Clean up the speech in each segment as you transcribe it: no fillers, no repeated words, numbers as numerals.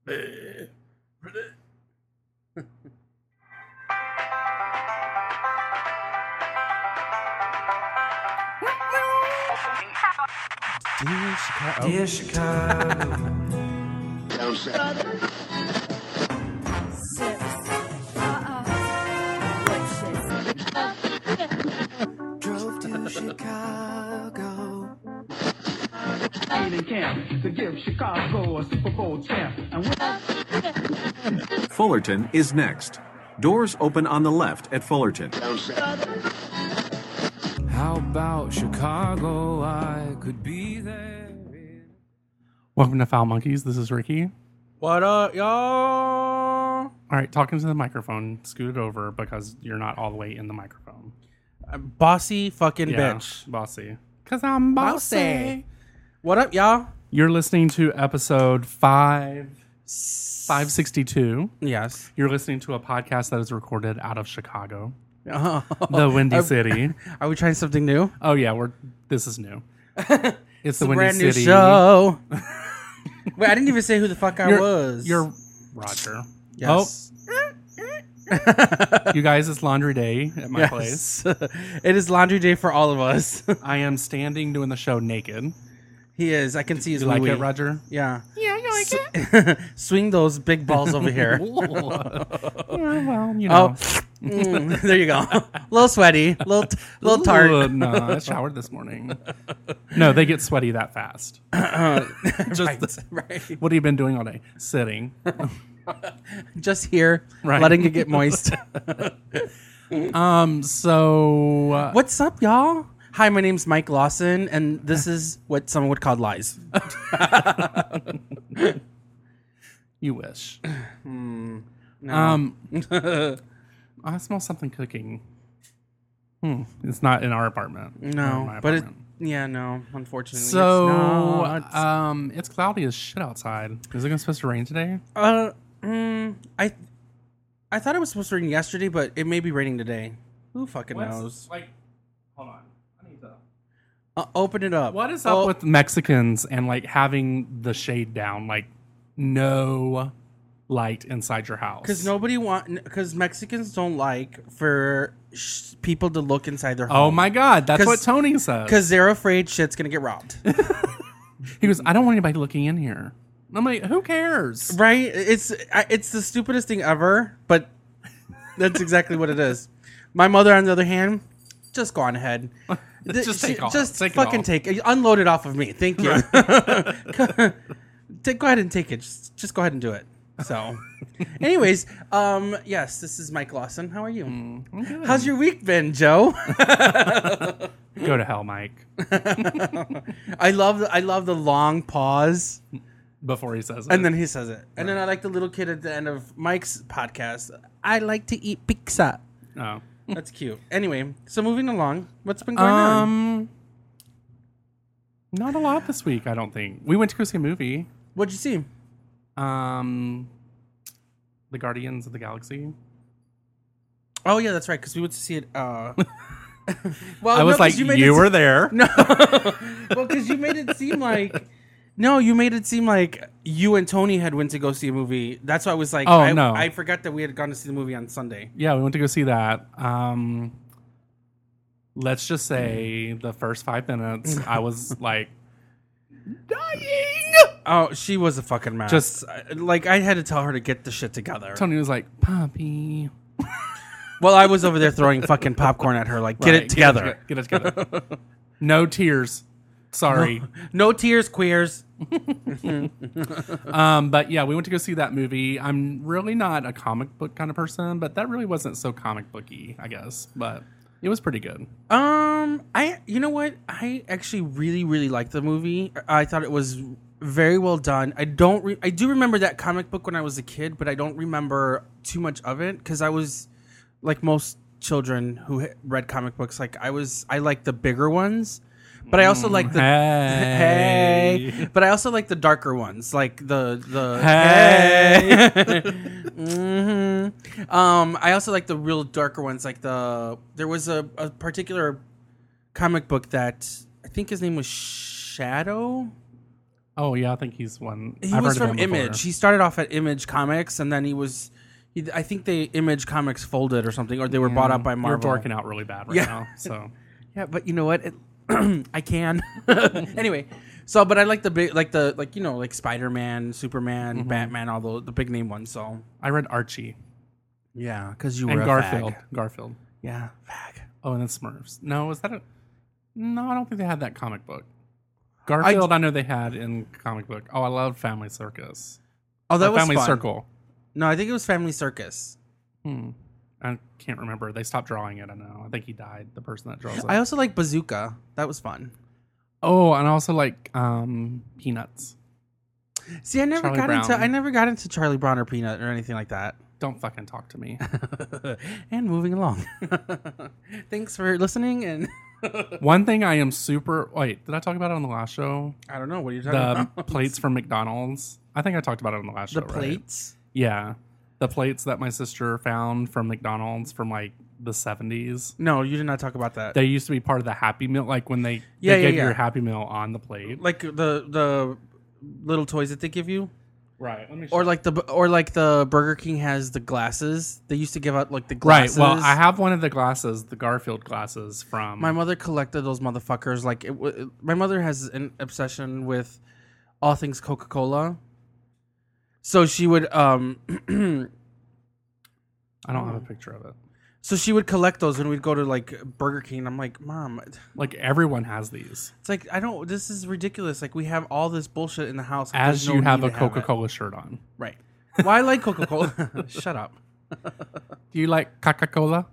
Dear Chicago. Drove to Chicago. In camp to give Chicago a Super Bowl champ. And Fullerton is next. Doors open on the left at Fullerton. How about Chicago? I could be there. Welcome to Foul Monkeys. This is Ricky. What up, y'all? All right, talking to the microphone. Scoot it over because you're not all the way in the microphone. Bossy fucking Yeah, bitch. bossy. Because I'm bossy. What up, y'all? You're listening to episode 562. Yes. You're listening to a podcast that is recorded out of Chicago, Oh. the Windy City. Are we trying something new? Oh, yeah, this is new. It's the a Windy brand new City. show. Wait, I didn't even say who the fuck I was. You're Roger. Yes. Oh, you guys, it's laundry day at my place. It is laundry day for all of us. I am standing doing the show naked. He is. I can see his You like wee-wee. it, Roger? Yeah. Yeah, you like it? Swing those big balls over here. Yeah, well, you know. There you go. A little sweaty. Little tart. Ooh, no, I showered this morning. No, they get sweaty that fast. Just, Right. What have you been doing all day? Sitting. Just here, Right. letting it get moist. So What's up, y'all? Hi, my name's Mike Lawson, and this is what someone would call lies. you wish. No. I smell something cooking. It's not in our apartment. Or No, my but apartment. no, unfortunately. So it's not. it's cloudy as shit outside. Is it supposed to rain today? I thought it was supposed to rain yesterday, but it may be raining today. Who fucking knows? Like, hold on. I need to. Open it up. What is up with Mexicans and like having the shade down, like no light inside your house? Because Mexicans don't like for people to look inside their home. Oh my God, that's what Tony says. Because they're afraid shit's gonna get robbed. He goes, I don't want anybody looking in here. I'm like, who cares? Right? It's the stupidest thing ever, but that's exactly what it is. My mother, on the other hand, just go on ahead. Just take off. Just Take it fucking off. take it. Unload it off of me. Thank you. Go ahead and take it. Just go ahead and do it. So, anyways, yes, this is Mike Lawson. How are you? How's your week been, Joe? Go to hell, Mike. I love the long pause. Before he says it. And then he says it. And then I like the little kid at the end of Mike's podcast. I like to eat pizza. Oh. That's cute. Anyway, so moving along, what's been going on? Not a lot this week, I don't think. We went to go see a movie. What'd you see? The Guardians of the Galaxy. Oh yeah, that's right. Because we went to see it. Well, I was like, you were there. No, well, because you made it seem like. No, you made it seem like you and Tony had went to go see a movie. That's why I was like, no. I forgot that we had gone to see the movie on Sunday. Yeah, we went to go see that. Let's just say the first 5 minutes, I was like dying. Oh, she was a fucking mess. Just like I had to tell her to get the shit together. Tony was like, "Puppy." Well, I was over there throwing fucking popcorn at her, like, get it together. Get it together. No tears. Sorry. No tears, queers. But yeah, we went to go see that movie. I'm really not a comic book kind of person, but that really wasn't so comic booky, I guess. But it was pretty good. You know what? I actually really, really liked the movie. I thought it was very well done. I do remember that comic book when I was a kid, but I don't remember too much of it because I was like most children who read comic books. Like I like the bigger ones. But I also like the hey. But I also like the darker ones, like the hey. I also like the real darker ones, like there was a particular comic book that I think his name was Shadow. Oh yeah, I think he's one. He I've was heard of from him before. Image. He started off at Image Comics, and then I think the Image Comics folded or something, or they were bought up by Marvel. You're dorking out really bad right Yeah. now. So Yeah, but you know what? I can. Anyway, so but I like the big, like Spider-Man, Superman, Mm-hmm. Batman, all the big name ones. So I read Archie yeah, because you were and a Garfield. fag. Garfield. Yeah, fag. Oh, and then Smurfs. No, was that a? No, I don't think they had that comic book. Garfield, I know they had in comic book. Oh, I love Family Circus. Oh, that Or was Family fun. Circle. No, I think it was Family Circus. I can't remember. They stopped drawing it. I know. I think he died. The person that draws it. I also like Bazooka. That was fun. Oh, and I also like Peanuts. See, I never got into Charlie Brown or Peanut or anything like that. Don't fucking talk to me. And moving along. Thanks for listening. And One thing I am super. Wait, did I talk about it on the last show? I don't know what you're talking The about. plates from McDonald's. I think I talked about it on the last show. The right? plates. Yeah, the plates that my sister found from McDonald's from like the 70s. No, you did not talk about that. They used to be part of the Happy Meal, like when they Yeah, gave yeah. your Happy Meal on the plate. Like the little toys that they give you. Right. Let me Or like the Burger King has the glasses. They used to give out like the glasses. Right. Well, I have one of the glasses, the Garfield glasses from. My mother collected those motherfuckers. Like my mother has an obsession with all things Coca-Cola. So she would I don't have a picture of it. so she would collect those when we'd go to like Burger King. I'm like, Mom, Like everyone has these. it's like this is ridiculous. Like we have all this bullshit in the house. Like, As there's no you have need a to it. Coca-Cola shirt on. Right. Well, I like Coca-Cola. Shut up. Do you like Coca-Cola?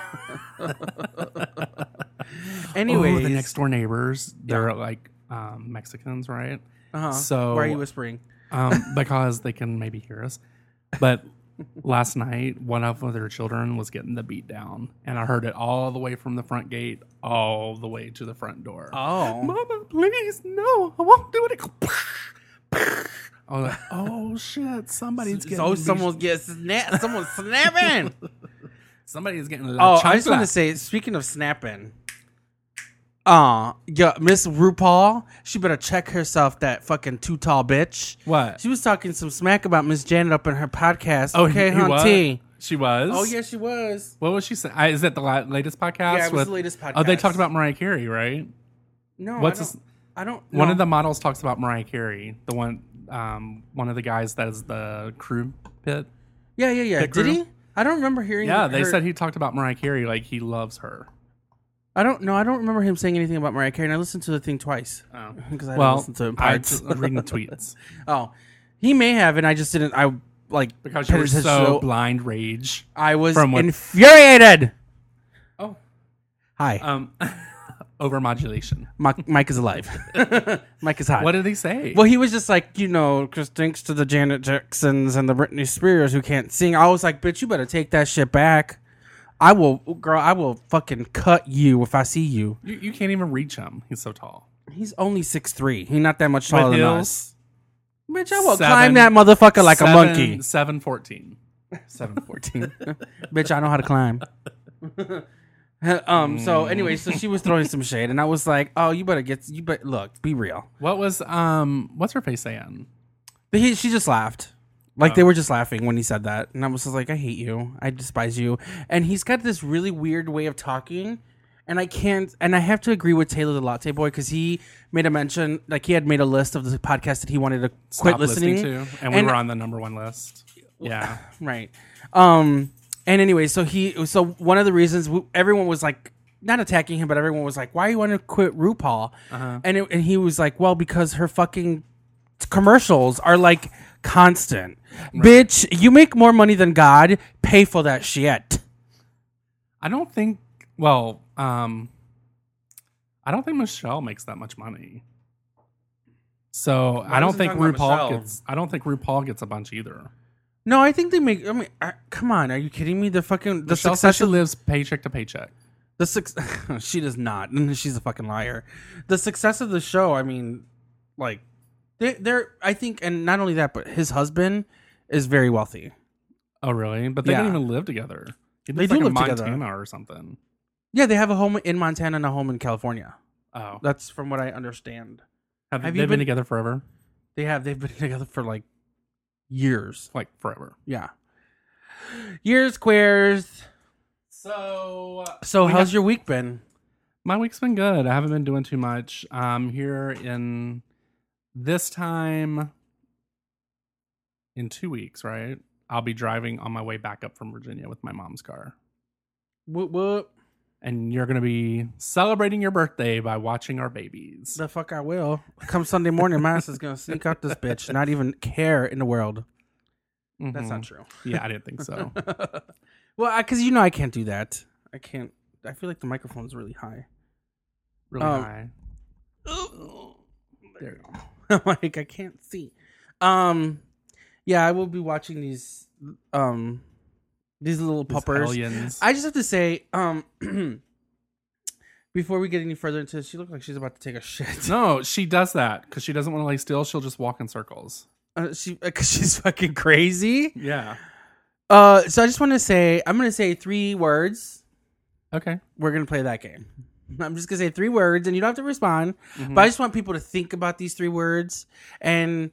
Anyways, Oh, the next door neighbors, they're like Mexicans, right? Uh-huh. So why are you whispering? because they can maybe hear us. But last night, one of their children was getting the beat down, and I heard it all the way from the front gate, all the way to the front door. Oh. Mama, please, no, I won't do it. I was like, oh shit, somebody's getting. So someone's someone's snapping. Somebody's getting. Oh, I just want to say, speaking of snapping, yeah, Miss RuPaul, she better check herself, that fucking too tall bitch. What? She was talking some smack about Miss Janet up in her podcast. Oh, okay, he was? hunty. She was. Oh yeah, she was. What was she saying? Is that the latest podcast? Yeah, it was the latest podcast. Oh, they talked about Mariah Carey, right? No, What's I don't. One no. of the models talks about Mariah Carey. The one of the guys that is the crew pit. Yeah. Pit Did crew? he? I don't remember hearing. Yeah, they her- said he talked about Mariah Carey like he loves her. I don't know. I don't remember him saying anything about Mariah Carey. And I listened to the thing twice because I Well, listened to I'm parts. reading the tweets Oh, he may have, and I just didn't. I like because you paid were attention so to- blind rage. I was from what- infuriated. Oh, Hi, overmodulation. Mike is alive. Mike is hot. What did he say? Well, he was just like, because thanks to the Janet Jacksons and the Britney Spears who can't sing. I was like, bitch, you better take that shit back. I will fucking cut you if I see you. You can't even reach him. He's so tall. He's only 6'3". He's not that much taller With than heels, us. Bitch, I will Seven- climb that motherfucker like a monkey. 7'14". 7'14". Bitch, I know how to climb. So anyway, so she was throwing some shade, and I was like, "Oh, you better look, be real." What was what's her face saying? But she just laughed, like they were just laughing when he said that, and I was just like, "I hate you, I despise you." And he's got this really weird way of talking, and I have to agree with Taylor the Latte Boy because he made a mention, like he had made a list of the podcast that he wanted to quit Stop listening to, and we were on the number one list. Yeah, Right. And anyway, so one of the reasons everyone was like, not attacking him, but everyone was like, why you want to quit RuPaul? And he was like, well, because her fucking commercials are like constant. Right. Bitch, you make more money than God. Pay for that shit. I don't think. Well, I don't think Michelle makes that much money. So I don't think RuPaul gets a bunch either. No, I think they make. I mean, come on, are you kidding me? The Michelle says she lives paycheck to paycheck. She does not. She's a fucking liar. The success of the show, I mean, like, they're. I think, and not only that, but his husband is very wealthy. Oh, really? But they Yeah. don't even live together. He They lives do like in live together. Montana or something. Yeah, they have a home in Montana and a home in California. Oh, That's from what I understand. have you they been been- together forever? They've been together for like years. Like forever. Yeah. Years, queers. So how's your week been? My week's been good. I haven't been doing too much. Here in this time in 2 weeks, right? I'll be driving on my way back up from Virginia with my mom's car. What? And you're going to be celebrating your birthday by watching our babies. The fuck I will. Come Sunday morning, my ass is going to sneak out this bitch, not even care in the world. Mm-hmm. That's not true. Yeah, I didn't think so. Well, because I can't do that. I can't. I feel like the microphone's really high. Really high. There you go. I'm like, I can't see. Yeah, I will be watching these little puppers. Hellions. I just have to say, before we get any further into this, she looks like she's about to take a shit. No, she does that because she doesn't want to lay still. She'll just walk in circles. Because she's fucking crazy. Yeah. So I just want to say, I'm going to say 3 words. Okay. We're going to play that game. I'm just going to say 3 words, and you don't have to respond. Mm-hmm. But I just want people to think about these 3 words and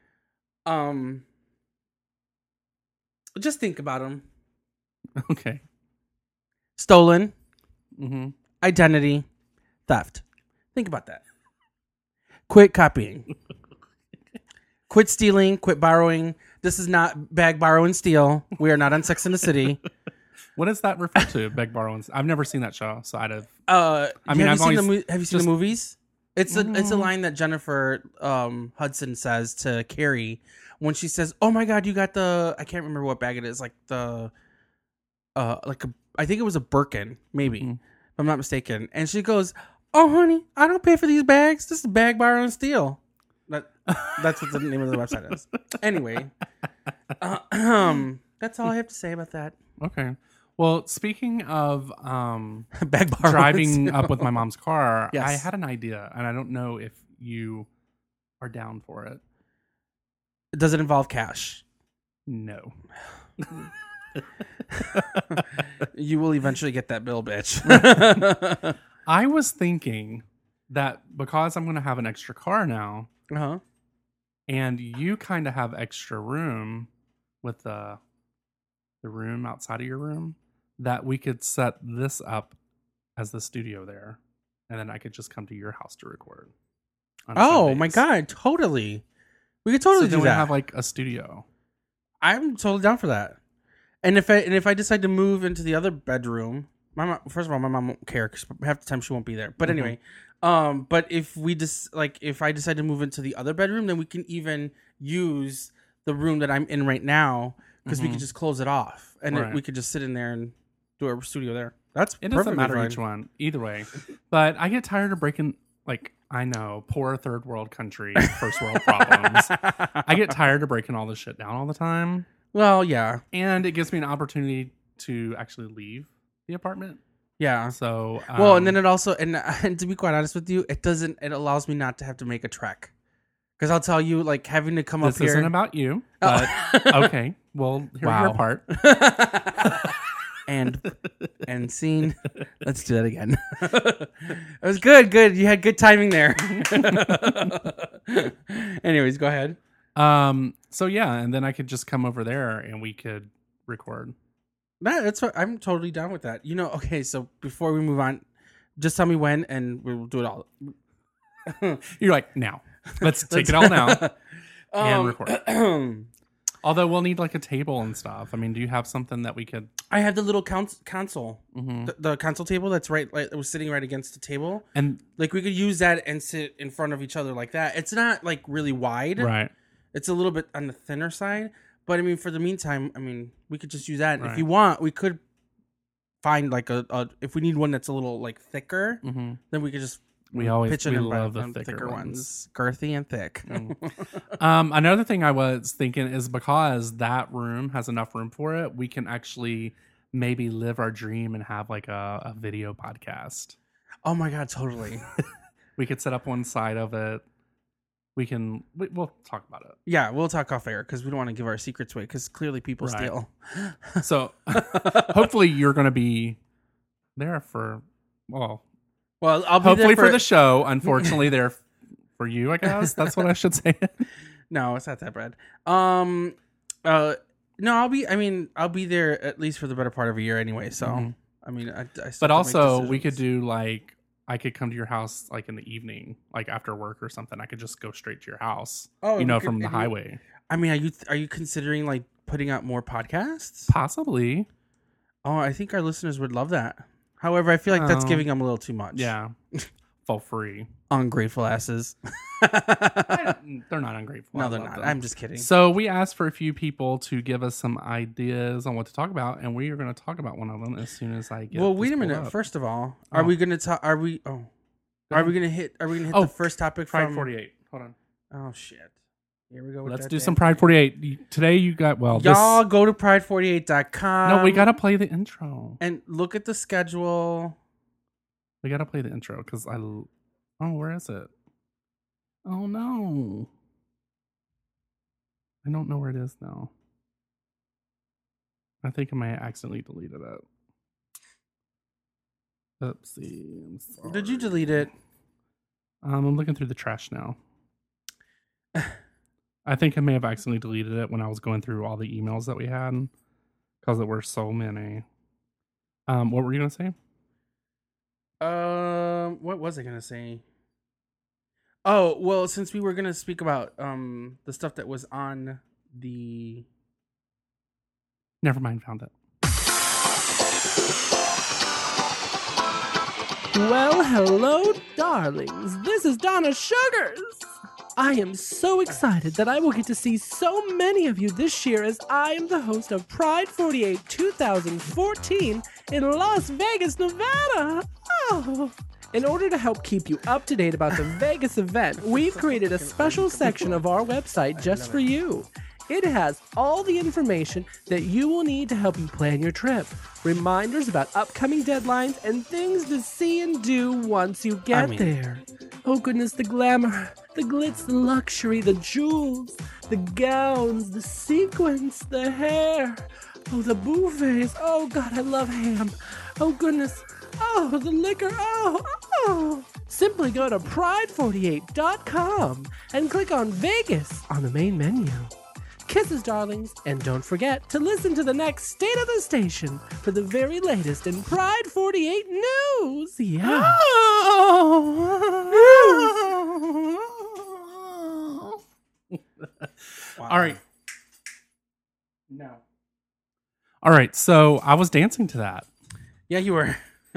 just think about them. Okay. Stolen, Mm-hmm. identity, theft. Think about that. Quit copying. Quit stealing. Quit borrowing. This is not bag, borrow, and steal. We are not on Sex and the City. What does that refer to? Beg, borrow, and I've never seen that show, so I'd have. Have you seen the just- movies? It's a line that Jennifer Hudson says to Carrie when she says, "Oh my God, you got the." I can't remember what bag it is. Like the, I think it was a Birkin, maybe, if I'm not mistaken. And she goes, "Oh honey, I don't pay for these bags. This is bag, borrow, and steal." That's what the name of the website is. Anyway, that's all I have to say about that. Okay. Well, speaking of Bag, borrow, driving up with my mom's car, Yes. I had an idea, and I don't know if you are down for it. Does it involve cash? No. You will eventually get that bill, bitch. I was thinking that because I'm going to have an extra car now, Uh-huh. and you kind of have extra room with the room outside of your room, that we could set this up as the studio there, and then I could just come to your house to record. on Oh Sundays. my God, totally. We could totally So then do we that. have like a studio. I'm totally down for that. And if I decide to move into the other bedroom, my mom, first of all, my mom won't care because half the time she won't be there. But anyway, but if if I decide to move into the other bedroom, then we can even use the room that I'm in right now because we could just close it off and Right. we could just sit in there and do our studio there. That's It doesn't perfectly matter fine. which one, either way. But I get tired of breaking. Like, I know, poor third world country, first world problems. I get tired of breaking all this shit down all the time. Well, yeah, And it gives me an opportunity to actually leave the apartment. yeah. So, Well, and then it also, and to be quite honest with you, it allows me not to have to make a trek. Because I'll tell you, like, having to come this up here. isn't about you, but okay. Well, here's Wow. your part. and scene. Let's do that again. It was good. You had good timing there. Anyways, go ahead. So yeah, and then I could just come over there and we could record. That's what I'm totally down with that. You know, okay, so before we move on, just tell me when and we'll do it all. You're like, now. Let's take it all now and record. Although we'll need like a table and stuff. I mean, do you have something that we could? I have the little console, the console table that's right. Like, it was sitting right against the table, And like we could use that and sit in front of each other like that. It's not like really wide, right. It's a little bit on the thinner side, but I mean, for the meantime, I mean, we could just use that. Right. If you want, we could find like a if we need one that's a little like thicker, then we could just We always pitch it we in by love the them thicker ones. girthy and thick. Another thing I was thinking is because that room has enough room for it, we can actually maybe live our dream and have like a video podcast. Oh my God, totally. We could set up one side of it. We'll talk about it. Yeah, we'll talk off air because we don't want to give our secrets away because clearly people Right. steal. So hopefully you're going to be there for, well, Well, I'll be hopefully there for the show. Unfortunately, there for you, I guess. That's what I should say. No, it's not that bad. No, I'll be there at least for the better part of a year anyway. So, I mean, I still but have to also make we could decisions. do like I could come to your house like in the evening, like after work or something. I could just go straight to your house. Oh, you know, we could- from the if you- highway. I mean, are you considering like putting out more podcasts? Possibly. Oh, I think our listeners would love that. However, I feel like that's Oh. giving them a little too much. Yeah. For free. Ungrateful asses. They're not ungrateful. No, I they're love not. them. I'm just kidding. So we asked for a few people to give us some ideas on what to talk about, and we are going to talk about one of them as soon as I get. Well, this wait a pulled minute. up. First of all, Oh. are we going to talk? Are we going to hit Oh, the first topic Pride from 48. Hold on. Oh shit. Here we go. With Let's that do damn some Pride 48. Today you got Y'all go to pride48.com. No, we got to play the intro. and look at the schedule. We got to play the intro because oh, where is it? Oh no. I don't know where it is now. I think I might have accidentally deleted it. Oopsie. I'm sorry. Did you delete it? I'm looking through the trash now. I think I may have accidentally deleted it when I was going through all the emails that we had because there were so many. What were you going to say? What was I gonna say? Oh, well, since we were gonna speak about the stuff that was on the Never mind, found it. Well, hello, darlings. This is Donna Sugars. I am so excited that I will get to see so many of you this year as I am the host of Pride 48 2014 in Las Vegas, Nevada. Oh. In order to help keep you up to date about the Vegas event, we've created a special section of our website just for you. It has all the information that you will need to help you plan your trip, reminders about upcoming deadlines, and things to see and do once you get there. Oh goodness, the glamour, the glitz, the luxury, the jewels, the gowns, the sequins, the hair. Oh, the buffets. Oh God, I love ham. Oh goodness. Oh, the liquor. Oh. Simply go to pride48.com and click on Vegas on the main menu. Kisses, darlings, and don't forget to listen to the next State of the Station for the very latest in Pride 48 news. Yeah. All right. No. All right. So I was dancing to that. Yeah, you were.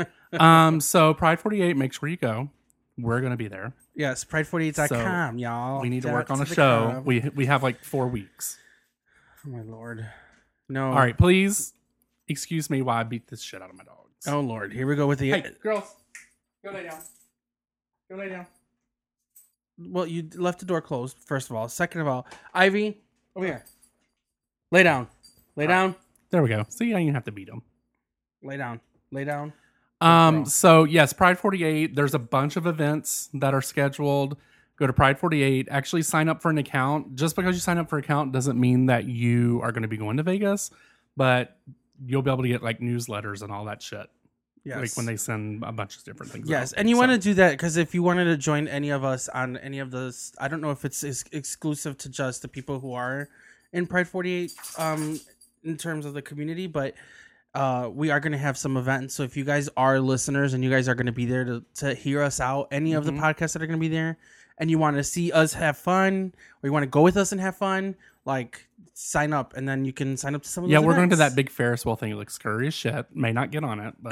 So Pride 48, make sure you go. We're going to be there. Yes, pride48.com, y'all. We need to work on a the show. club. We have like 4 weeks. Oh my lord. No. All right. Please excuse me while I beat this shit out of my dogs. Oh lord. Here we go with the. Hey, girls. Go lay down. Go lay down. Well, you left the door closed. First of all. Second of all, Ivy, over here. Lay down. Lay down. There we go. See, I didn't have to beat them. Lay down. Lay down. So yes, Pride 48, there's a bunch of events that are scheduled. Go to Pride 48, actually sign up for an account. Just because you sign up for an account doesn't mean that you are going to be going to Vegas, but you'll be able to get like newsletters and all that shit. Yes. Like when they send a bunch of different things. Yes, out. and you So- want to do that because if you wanted to join any of us on any of those, I don't know if it's exclusive to just the people who are in Pride 48 in terms of the community, but we are going to have some events. So if you guys are listeners and you guys are going to be there to hear us out, any of the podcasts that are going to be there, and you want to see us have fun, or you want to go with us and have fun, like sign up, and then you can sign up to some of those we're going to events. that big Ferris wheel thing. It looks scary as shit. May not get on it, but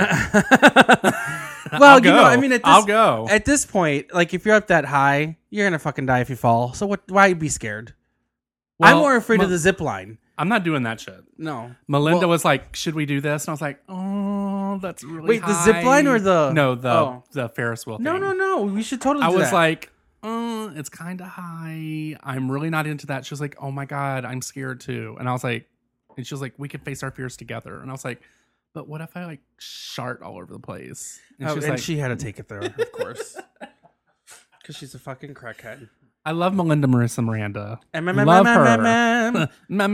Well, I'll go. I mean, I'll go. At this point, like if you're up that high, you're gonna fucking die if you fall. So why be scared? I'm Well, more afraid of the zip line. I'm not doing that shit. No, Melinda Well- was like, "Should we do this?" And I was like, "Oh, that's really Wait, the zip line or the- no Oh. the Ferris wheel? no, thing. no, no. We should totally. I do was that. like, it's kind of high. I'm really not into that. She was like, "Oh my god, I'm scared too." And I was like, and she was like, "We could face our fears together." And I was like, "But what if I like shart all over the place?" And she was like, she had to take it there, of course, because she's a fucking crackhead. "I love Melinda Marissa Miranda. Mm, Love her."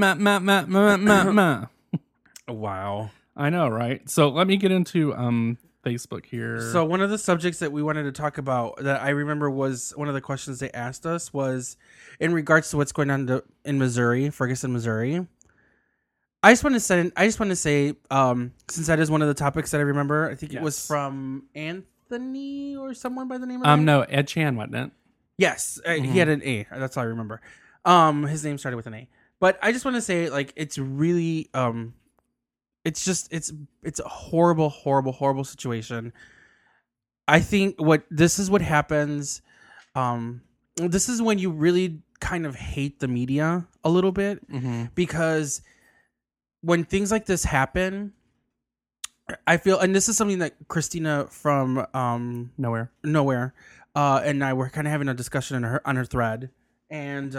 Wow. I know, right? So let me get into Facebook here. So one of the subjects that we wanted to talk about that I remember was one of the questions they asked us was in regards to what's going on in Missouri, Ferguson, Missouri. I just want to say, since that is one of the topics that I remember, I think it was from Anthony or someone by the name of that. No, Ed Chan, wasn't it? Yes, he had an A. That's all I remember. His name started with an A. But I just want to say, like, it's really, it's a horrible, horrible, horrible situation. I think this is what happens. This is when you really kind of hate the media a little bit because when things like this happen, I feel, and this is something that Christina from Nowhere, and I were kind of having a discussion on her thread, and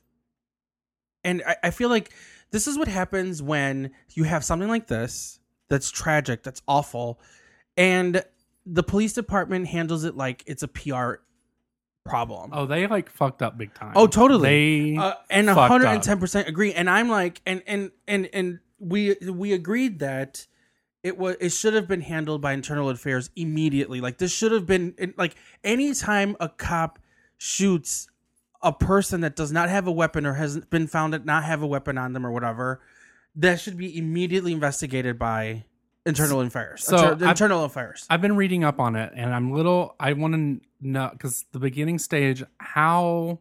I feel like this is what happens when you have something like this that's tragic, that's awful, and the police department handles it like it's a PR problem. Oh, they like fucked up big time. Oh, totally. They and 110% agree. And I'm like, and we agreed that it should have been handled by internal affairs immediately. Like this should have been like anytime a cop shoots a person that does not have a weapon or has been found to not have a weapon on them or whatever, that should be immediately investigated by internal affairs. Internal affairs. I've been reading up on it, and I want to know, because the beginning stage, how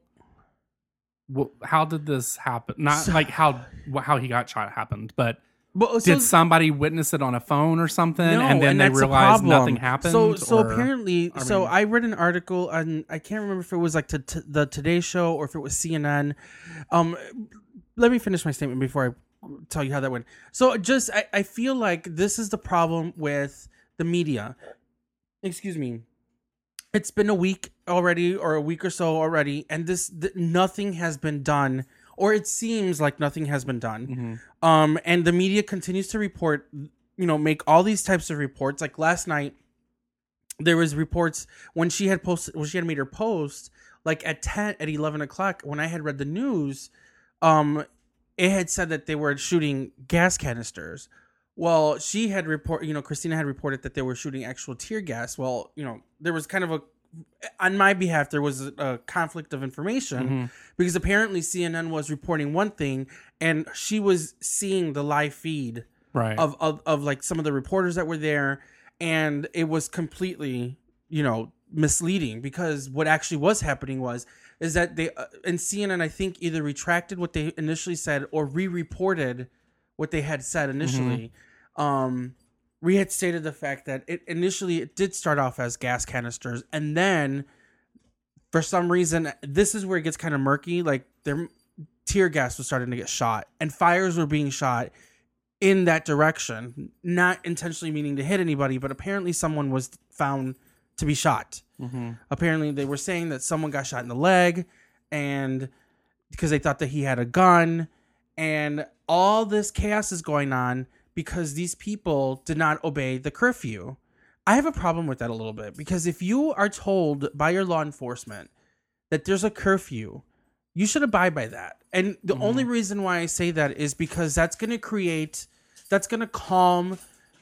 did this happen? Not like how he got shot happened, but did somebody witness it on a phone or something, and then they realized nothing happened? So apparently, I read an article on, I can't remember if it was like the Today Show or if it was CNN. Let me finish my statement before I tell you how that went. So I feel like this is the problem with the media. Excuse me. It's been a week already, or a week or so already, and nothing has been done, or it seems like nothing has been done. And the media continues to report, make all these types of reports. Like last night, there was reports when she had made her post, like at 11 o'clock, when I had read the news, it had said that they were shooting gas canisters. Well, Christina had reported that they were shooting actual tear gas. Well, there was kind of on my behalf, there was a conflict of information because apparently CNN was reporting one thing and she was seeing the live feed of like some of the reporters that were there. And it was completely, misleading, because what actually was happening is that they and CNN, I think, either retracted what they initially said or re-reported what they had said initially. We had stated the fact that it did start off as gas canisters, and then for some reason, this is where it gets kind of murky. Like their tear gas was starting to get shot, and fires were being shot in that direction, not intentionally meaning to hit anybody, but apparently someone was found to be shot. Apparently they were saying that someone got shot in the leg, and because they thought that he had a gun, and all this chaos is going on because these people did not obey the curfew. I have a problem with that a little bit, because if you are told by your law enforcement that there's a curfew, you should abide by that. And the only reason why I say that is because that's going to calm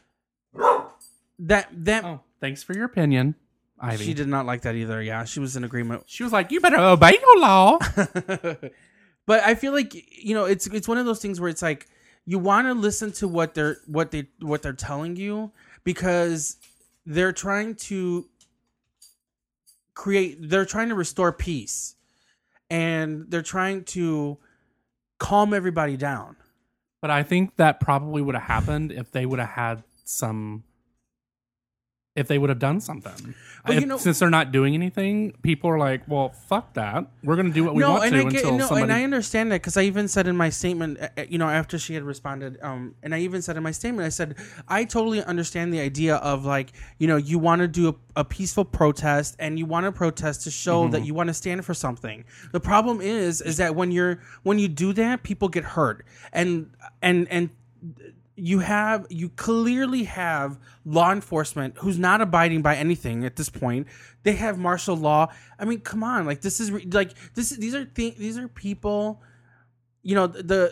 that. Oh, thanks for your opinion, Ivy. She did not like that either. Yeah, she was in agreement. She was like, "You better obey your law." But I feel like it's one of those things where it's like you want to listen to what they're telling you, because they're trying to restore peace, and they're trying to calm everybody down. But I think that probably would have happened if they would have done something. Since they're not doing anything, people are like, well, fuck that. We're going to do what we want to until somebody... And I understand that, because I even said in my statement, after she had responded, and I even said in my statement, I said, I totally understand the idea of like, you want to do a peaceful protest, and you want to protest to show that you want to stand for something. The problem is that when you do that, people get hurt. And you clearly have law enforcement who's not abiding by anything at this point. They have martial law. I mean, come on, like these are people,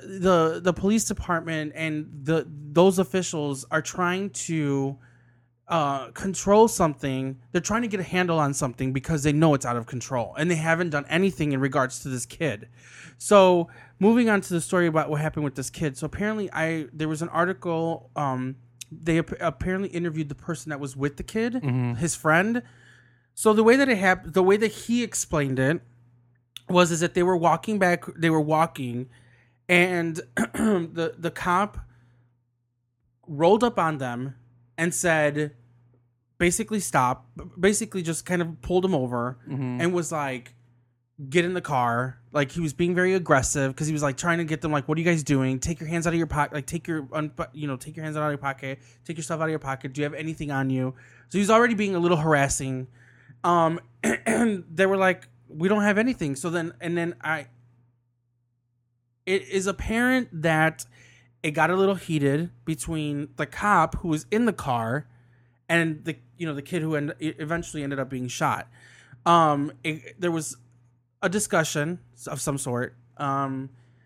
the police department and those officials are trying to control something. They're trying to get a handle on something because they know it's out of control, and they haven't done anything in regards to this kid. So moving on to the story about what happened with this kid. So apparently there was an article. They apparently interviewed the person that was with the kid, his friend. So the way that it happened, the way that he explained it is that they were walking back. They were walking, and the cop rolled up on them and said, basically stop. Basically just kind of pulled him over and was like, get in the car. Like, he was being very aggressive because he was like trying to get them like, what are you guys doing? Take your hands out of your pocket. Like, take your hands out of your pocket. Take your stuff out of your pocket. Do you have anything on you? So he's already being a little harassing. And they were like, we don't have anything. So then it is apparent that it got a little heated between the cop who was in the car and the kid who eventually ended up being shot. There was a discussion of some sort. So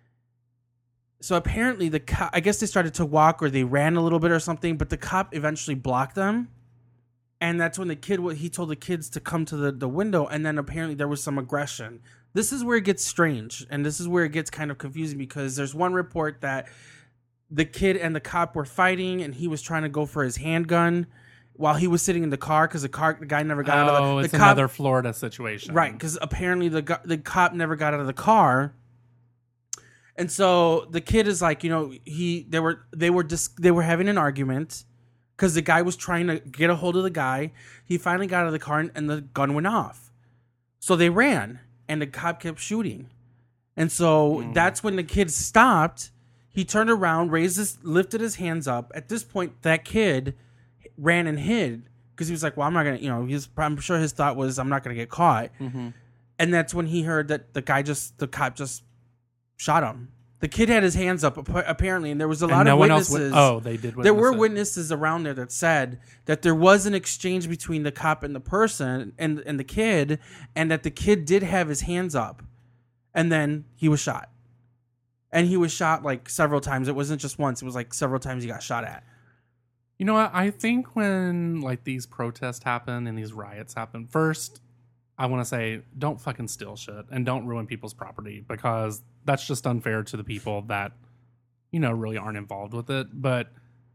apparently the cop, I guess they started to walk or they ran a little bit or something, but the cop eventually blocked them. And that's when he told the kids to come to the window. And then apparently there was some aggression. This is where it gets strange. And this is where it gets kind of confusing because there's one report that the kid and the cop were fighting and he was trying to go for his handgun while he was sitting in the car because the guy never got out of the car. It's another Florida situation. Right, because apparently the cop never got out of the car. And so the kid is like, they were having an argument because the guy was trying to get a hold of the guy. He finally got out of the car and the gun went off. So they ran and the cop kept shooting. And so that's when the kid stopped. He turned around, lifted his hands up. At this point, that kid ran and hid because he was like, well, I'm not going to, I'm sure his thought was, I'm not going to get caught. And that's when he heard that the cop just shot him. The kid had his hands up apparently, and there was a lot of witnesses. They did. There were witnesses around there that said that there was an exchange between the cop and the person and the kid, and that the kid did have his hands up, and then he was shot. And he was shot like several times. It wasn't just once. It was like several times he got shot at. You know what? I think when like these protests happen and these riots happen, first, I want to say don't fucking steal shit and don't ruin people's property because that's just unfair to the people that, really aren't involved with it. But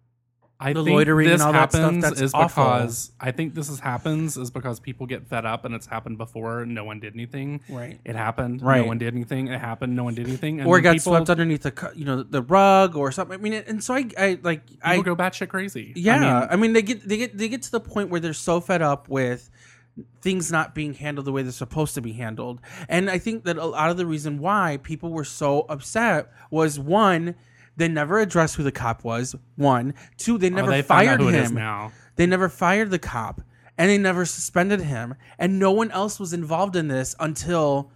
I think loitering this and all that happens stuff, that's is awful. because I think this happens is because people get fed up and it's happened before. No one did anything. Right. It happened. Right. No one did anything. It happened. No one did anything. And Or it got people, swept underneath the rug or something. I mean, and so I go batshit crazy. Yeah. I mean, they get to the point where they're so fed up with things not being handled the way they're supposed to be handled. And I think that a lot of the reason why people were so upset was, one, they never addressed who the cop was. 1, 2, they never fired him. It is now. They never fired the cop, and they never suspended him. And no one else was involved in this until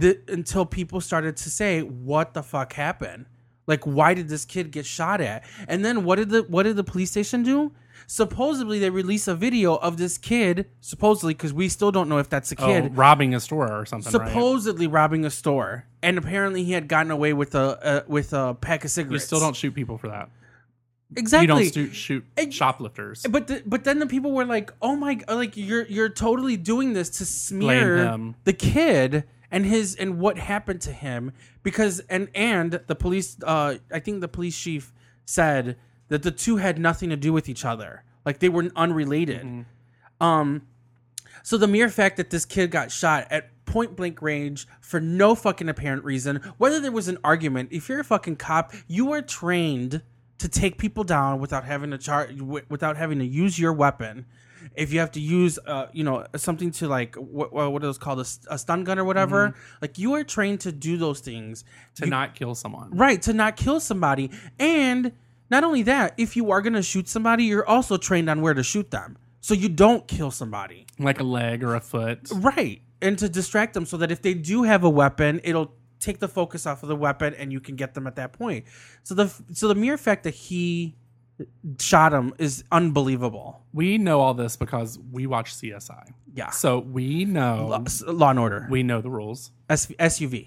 people started to say, "What the fuck happened? Like, why did this kid get shot at?" And then what did the police station do? Supposedly, they released a video of this kid, supposedly, because we still don't know if that's the kid. Robbing a store or something, supposedly robbing a store. And apparently he had gotten away with a pack of cigarettes. You still don't shoot people for that. Exactly. You don't shoot shoplifters. But then the people were like, "Oh my god, like you're totally doing this to smear the kid and what happened to him because and the police I think the police chief said that the two had nothing to do with each other. Like they were unrelated. So the mere fact that this kid got shot at point blank range for no fucking apparent reason, whether there was an argument, if you're a fucking cop, you are trained to take people down without having to without having to use your weapon. If you have to use, something to like what is called a stun gun or whatever, like you are trained to do those things to not kill someone, right? To not kill somebody, and not only that, if you are gonna shoot somebody, you're also trained on where to shoot them, so you don't kill somebody, like a leg or a foot, right? And to distract them so that if they do have a weapon, it'll take the focus off of the weapon and you can get them at that point. So the mere fact that he shot him is unbelievable. We know all this because we watch CSI. Yeah. So we know Law and Order. We know the rules. SUV.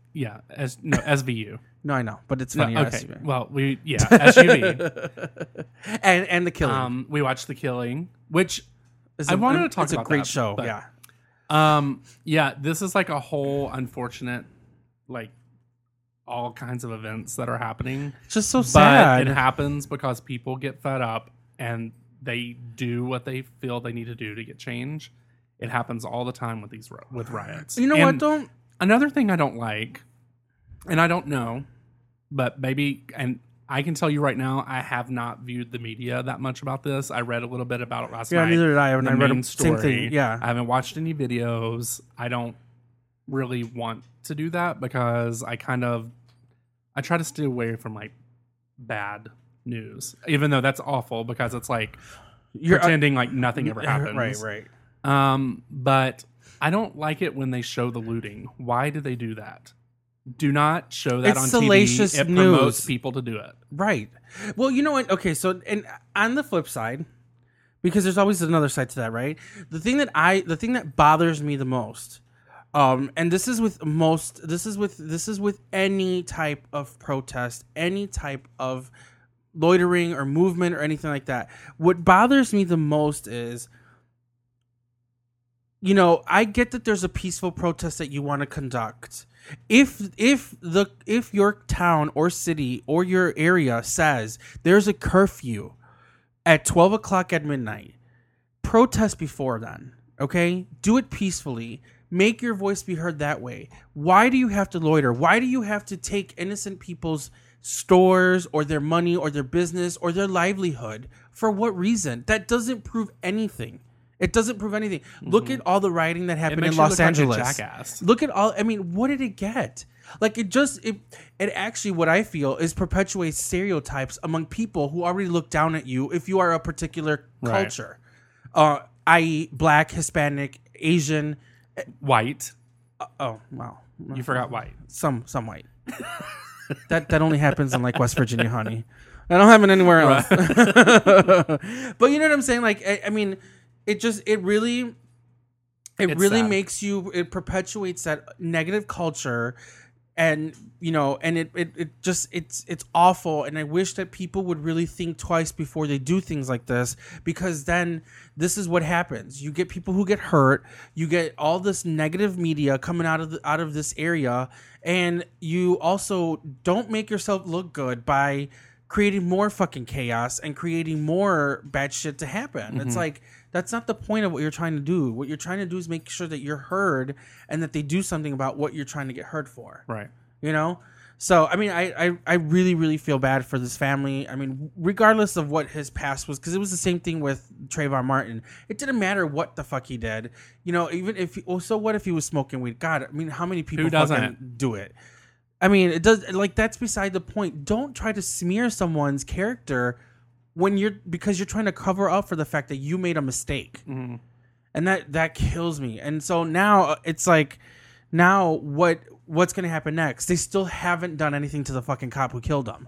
SVU. No, I know, but it's funny. Okay. SUV. Well, SUV. and the Killing. We watched The Killing. which I wanted to talk it's about. It's a great that, show. But, yeah, this is like a whole unfortunate, like all kinds of events that are happening. It's just so But sad. it happens because people get fed up and they do what they feel they need to do to get change. It happens all the time with these with riots. You know And what? another thing I don't like, and I don't know, but maybe, and I can tell you right now, I have not viewed the media that much about this. I read a little bit about it last night. Yeah, neither did I. And The I read main the same story. thing. Yeah. I haven't watched any videos. I don't really want to do that because I try to stay away from like bad news, even though that's awful because it's like You're pretending like nothing ever happens. Right. But I don't like it when they show the looting. Why do they do that? Do not show that It's on salacious TV. It news. promotes people to do it. Right. Well, you know what? Okay, so and on the flip side, because there's always another side to that, right? The thing that bothers me the most, and this is with any type of protest, any type of loitering or movement or anything like that. What bothers me the most is, you know, I get that there's a peaceful protest that you want to conduct. If your town or city or your area says there's a curfew at 12 o'clock at midnight, protest before then. Okay, do it peacefully. Make your voice be heard that way. Why do you have to loiter? Why do you have to take innocent people's stores or their money or their business or their livelihood? For what reason? That doesn't prove anything. It doesn't prove anything. Mm-hmm. Look at all the rioting that happened in Los Angeles. Like a jackass. Look at all. I mean, what did it get? Like it actually, what I feel is perpetuates stereotypes among people who already look down at you if you are a particular culture, i.e., Black, Hispanic, Asian, white. Oh wow, you forgot white. Some white. that only happens in like West Virginia, honey. That don't happen anywhere else. Right. But you know what I'm saying? Like I mean. It really makes you, it perpetuates that negative culture, and you know, and it's awful. And I wish that people would really think twice before they do things like this, because then this is what happens. You get people who get hurt. You get all this negative media coming out of this area, and you also don't make yourself look good by creating more fucking chaos and creating more bad shit to happen. Mm-hmm. It's like, that's not the point of what you're trying to do. What you're trying to do is make sure that you're heard and that they do something about what you're trying to get heard for. Right. You know? So, I mean, I really, really feel bad for this family. I mean, regardless of what his past was, because it was the same thing with Trayvon Martin. It didn't matter what the fuck he did. You know, even if, so what if he was smoking weed? God, I mean, how many people fucking do it? I mean, it does, like, that's beside the point. Don't try to smear someone's character because you're trying to cover up for the fact that you made a mistake. Mm-hmm. And that kills me. And so now it's like, now what's going to happen next? They still haven't done anything to the fucking cop who killed him.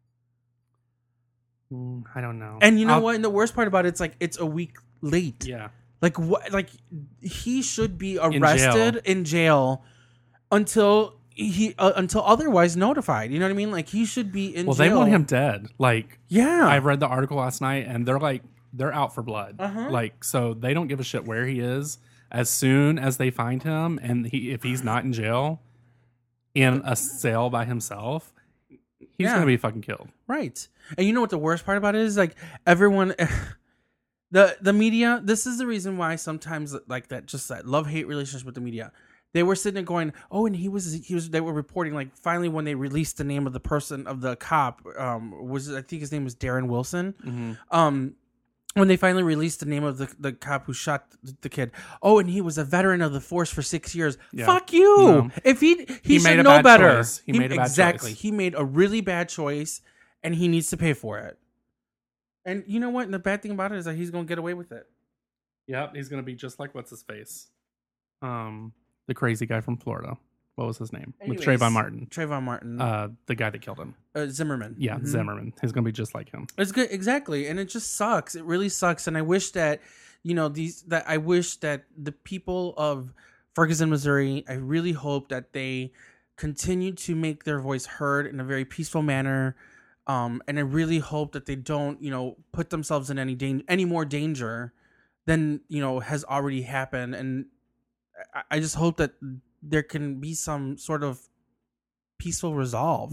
I don't know. And you know what? And the worst part about it's like, it's a week late. Yeah. Like what? Like he should be arrested in jail until otherwise notified. You know what I mean? Like he should be in jail. Well, they want him dead. Like, yeah. I read the article last night and they're out for blood. Uh-huh. Like, so they don't give a shit where he is. As soon as they find him, and if he's not in jail in a cell by himself, he's going to be fucking killed. Right. And you know what the worst part about it is? Like everyone, the media, this is the reason why sometimes like that love-hate relationship with the media. They were sitting there going, oh, and he was, they were reporting like finally when they released the name of the person, of the cop, I think his name was Darren Wilson. Mm-hmm. When they finally released the name of the cop who shot the kid. Oh, and he was a veteran of the force for 6 years. Yeah. Fuck you. No. If he should know better. Choice. He made a bad exactly. choice. He made a really bad choice and he needs to pay for it. And you know what? And the bad thing about it is that he's going to get away with it. Yep. He's going to be just like what's his face? The crazy guy from Florida. What was his name? Anyways, with Trayvon Martin. Trayvon Martin. The guy that killed him. Zimmerman. Yeah, mm-hmm. Zimmerman. He's going to be just like him. It's good. Exactly. And it just sucks. It really sucks. And I wish that, you know, I wish that the people of Ferguson, Missouri, I really hope that they continue to make their voice heard in a very peaceful manner. And I really hope that they don't, you know, put themselves in any more danger than has already happened, and I just hope that there can be some sort of peaceful resolve.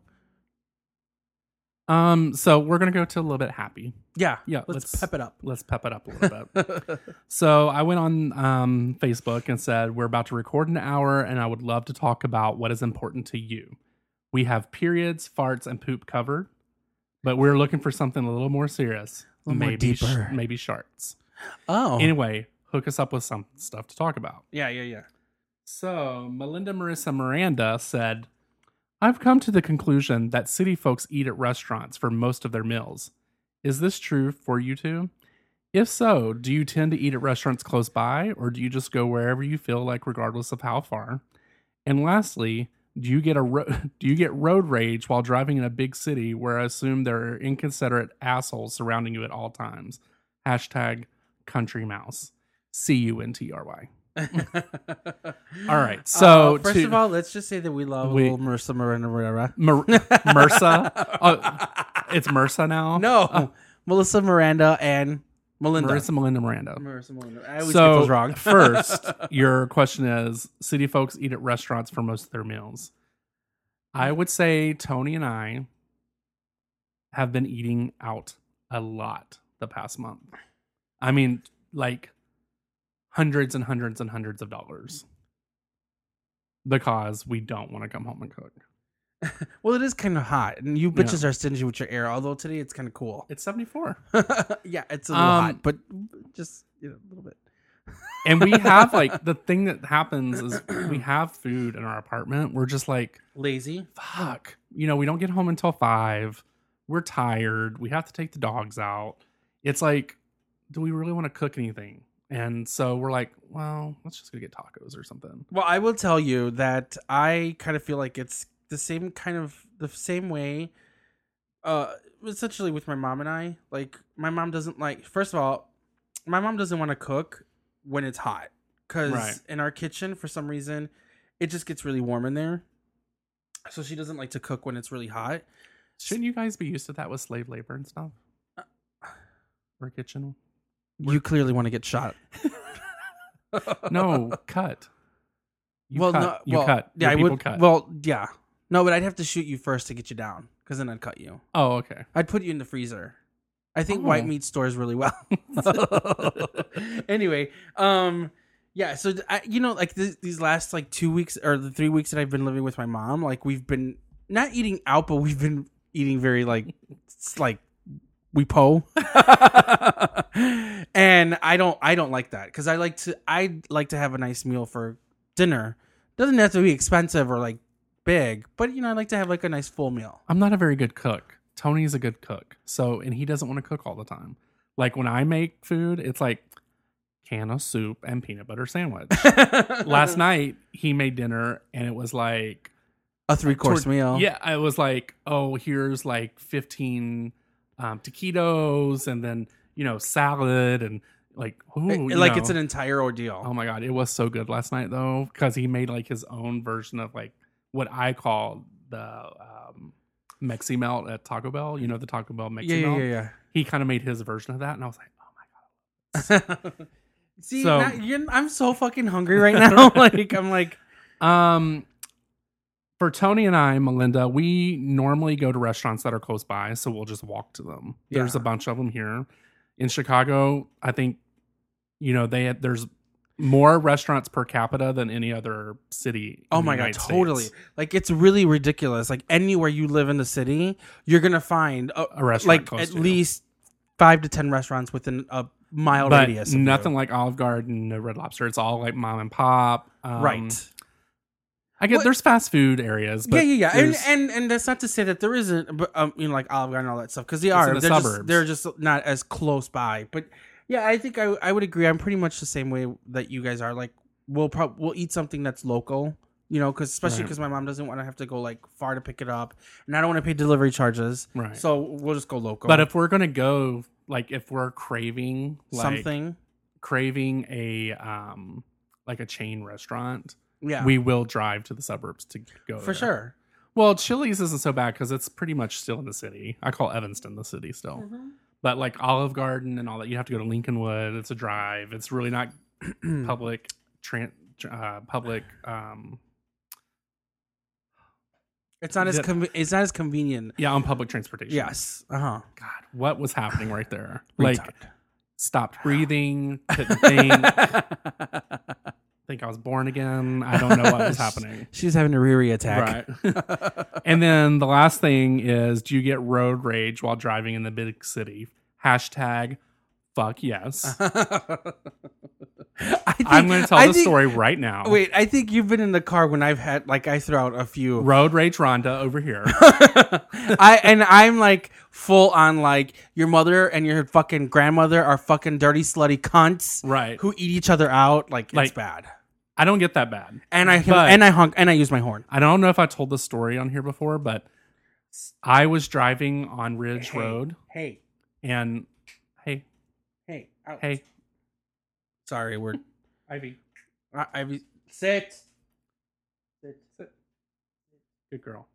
So we're gonna go to a little bit happy. Yeah. Let's pep it up. Let's pep it up a little bit. So I went on Facebook and said, we're about to record an hour and I would love to talk about what is important to you. We have periods, farts, and poop covered, but we're looking for something a little more serious. More deeper. Maybe sharts. Oh. Anyway, hook us up with some stuff to talk about. Yeah. So Melinda Marissa Miranda said, I've come to the conclusion that city folks eat at restaurants for most of their meals. Is this true for you two? If so, do you tend to eat at restaurants close by, or do you just go wherever you feel like, regardless of how far? And lastly, do you get road rage while driving in a big city where I assume there are inconsiderate assholes surrounding you at all times? #country mouse. CUNTRY. All right. So first of all, let's just say that we love little Marissa Miranda. MRSA. It's MRSA now. No, Melissa Miranda and Melinda. Marissa Melinda Miranda. Marissa Melinda. I always get those wrong. First, your question is: city folks eat at restaurants for most of their meals. I would say Tony and I have been eating out a lot the past month. I mean, like hundreds and hundreds and hundreds of dollars because we don't want to come home and cook. Well, it is kind of hot, and you bitches are stingy with your air. Although today it's kind of cool. It's 74. Yeah, it's a little hot, but just a little bit. And we have the thing that happens is we have food in our apartment. We're just like lazy. Fuck. We don't get home until 5. We're tired. We have to take the dogs out. It's like, do we really want to cook anything? And so we're like, well, let's just go get tacos or something. Well, I will tell you that I kind of feel like it's the same way, essentially with my mom and I. Like, my mom doesn't first of all, my mom doesn't want to cook when it's hot. Because in our kitchen, for some reason, it just gets really warm in there. So she doesn't like to cook when it's really hot. Shouldn't you guys be used to that with slave labor and stuff? Or kitchen? You clearly want to get shot. No, cut. You cut. Yeah, I would. Cut. Well, yeah. No, but I'd have to shoot you first to get you down, because then I'd cut you. Oh, okay. I'd put you in the freezer. I think white meat stores really well. Anyway, yeah. So these last 2 weeks or the 3 weeks that I've been living with my mom, we've been not eating out, but we've been eating very we po. And I don't like that, because I'd like to have a nice meal for dinner. Doesn't have to be expensive or big, but I like to have a nice full meal. I'm not a very good cook. Tony's a good cook. And he doesn't want to cook all the time. When I make food, it's can of soup and peanut butter sandwich. Last night he made dinner and it was a 3-course meal. Yeah, it was here's 15 taquitos and then salad and it's an entire ordeal. Oh my god, it was so good last night though, because he made his own version of what I call the Mexi Melt at Taco Bell. The Taco Bell Mexi Melt. Yeah. He kind of made his version of that, and I was like, oh my god. See, I'm so fucking hungry right now. For Tony and I, Melinda, we normally go to restaurants that are close by, so we'll just walk to them. Yeah. There's a bunch of them here. In Chicago, I think, there's more restaurants per capita than any other city. Oh my god, totally. States. It's really ridiculous. Anywhere you live in the city, you're going to find a restaurant at least 5 to 10 restaurants within a mile radius. Nothing like Olive Garden, no Red Lobster. It's all mom and pop. Right. I get there's fast food areas, but yeah, and that's not to say that there isn't, but Olive Garden and all that stuff, because they are. In the suburbs. They're just not as close by. But yeah, I think I would agree. I'm pretty much the same way that you guys are. We'll eat something that's local, because my mom doesn't want to have to go far to pick it up, and I don't want to pay delivery charges. Right. So we'll just go local. But if we're gonna go, if we're craving something, a chain restaurant. Yeah, we will drive to the suburbs to go for sure. Well, Chili's isn't so bad because it's pretty much still in the city. I call Evanston the city still, But like Olive Garden and all that, you have to go to Lincolnwood. It's a drive. It's really not public. It's not as convenient. Yeah, on public transportation. Yes. God, what was happening right there? Retard. Like, stopped breathing. Couldn't think. Think I was born again. I don't know what was happening. She's having a Riri attack. Right. And then the last thing is, do you get road rage while driving in the big city? Hashtag fuck yes. I'm going to tell the story right now. Wait, I think you've been in the car when I've had, like, I threw out a few. Road rage Rhonda over here. I'm like full on like your mother and your fucking grandmother are fucking dirty slutty cunts, Right. Who eat each other out. Like it's bad. I don't get that bad. And I honk and I use my horn. I don't know if I told this story on here before, but I was driving on Ridge Road. Hey. And Ouch. hey. Sorry, we're Ivy. Ivy. Sit. Good girl.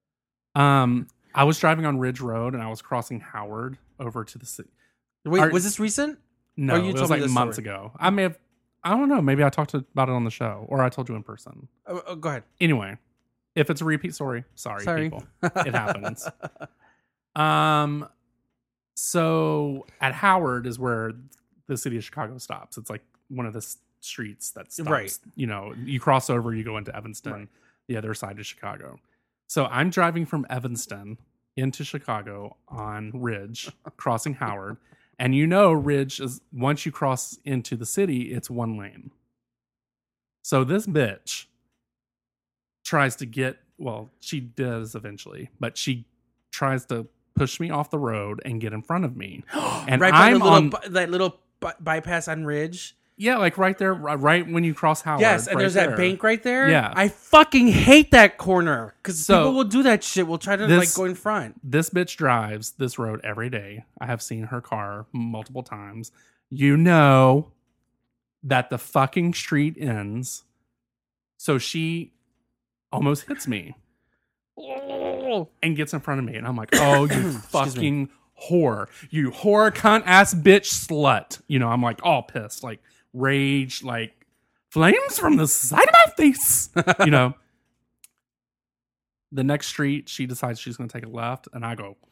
I was driving on Ridge Road and I was crossing Howard over to the city. Wait, was this recent? No, it was like months ago. I don't know. Maybe I talked about it on the show or I told you in person. Go ahead. Anyway, if it's a repeat story, sorry. People. It happens. So at Howard is where the city of Chicago stops. It's like one of the streets that stops. Right. You know, you cross over, you go into Evanston, the other side of Chicago. So I'm driving from Evanston into Chicago on Ridge, crossing Howard. And you know, Ridge is, once you cross into the city, it's one lane. So this bitch tries to get, well, she does eventually, but she tries to push me off the road and get in front of me. And right I'm on that little bypass on Ridge. Yeah, like right there, right when you cross Howard. Yes, and right there's there. that bank right there. Yeah. I fucking hate that corner because people will do that shit. We'll try to like go in front. This bitch drives this road every day. I have seen her car multiple times. You know that the fucking street ends. So she almost hits me and gets in front of me. And I'm like, oh, you fucking whore. You whore, cunt, ass, bitch, slut. You know, I'm like all pissed. Like, rage, like flames from the side of my face. You know, the next street, she decides she's going to take a left, and I go.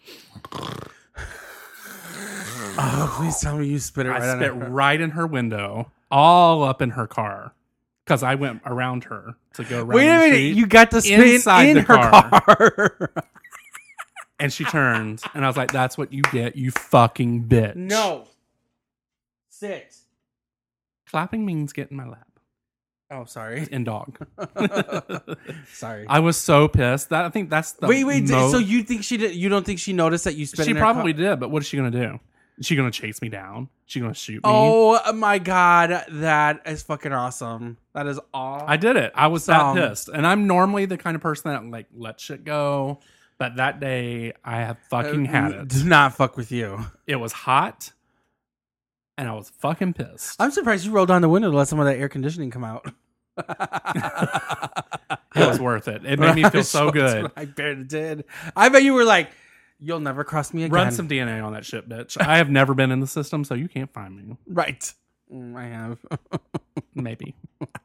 Oh, please tell me you spit it right I spit right in her window, all up in her car, because I went around her to go around. Wait a minute, you got to spit inside in the her car. And she turned, and I was like, "That's what you get, you fucking bitch." No, sit. Clapping means get in my lap. Oh, sorry. And dog. Sorry. I was so pissed. I think that's the wait. So you think she did? You don't think she noticed that you spit? She in her probably car? did, but what is she gonna do? Is she gonna chase me down? Is she gonna shoot me? Oh my god, that is fucking awesome. That is awesome. I did it. I was that pissed, and I'm normally the kind of person that like let shit go. But that day, I have fucking had it. Do not fuck with you. It was hot, and I was fucking pissed. I'm surprised you rolled down the window to let some of that air conditioning come out. It was worth it. It made me feel so good. I bet it did. I bet you were like, "You'll never cross me again." Run some DNA on that shit, bitch. I have never been in the system, so you can't find me. Right. I have. Maybe.